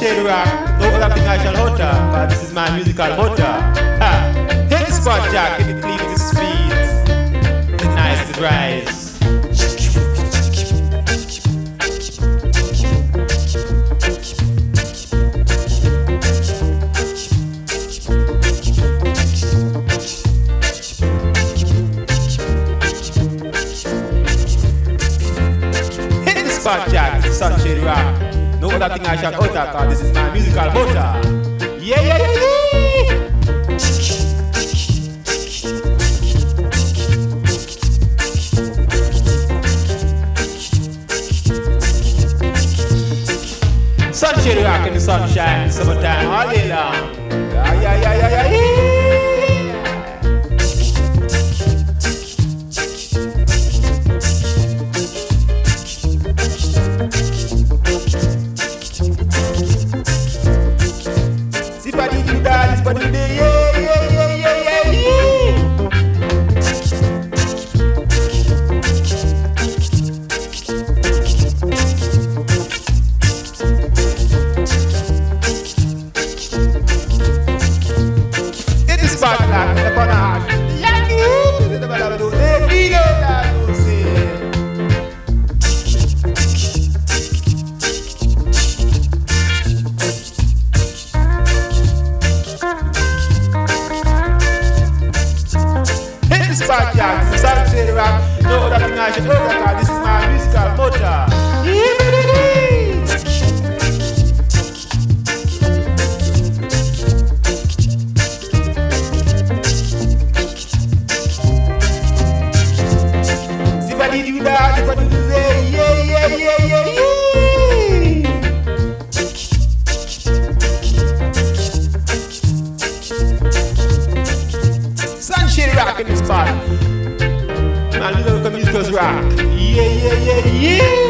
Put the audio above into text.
Sunshade Rock, no other thing I shall utter, but this is my musical motor. Ha! Hit the spot, Jack, hit the clean to speed. It's nice to rise. Spot Jack, it's Sunshade Rock. No other thing I shall utter, cause this is my musical motor. Yeah, yeah, yeah, yeah. Sunshade Rock in the sunshine, summertime, all day long. Yeah, yeah, yeah, yeah, yeah, yeah. Sunshade Rock, no other thing I should utter, cause this is my musical motor. Somebody do that, somebody do that, yeah, yeah, yeah, yeah, yeah. Sunshade Rock in the spot. My little musicals rock. Yeah, yeah, yeah, yeah.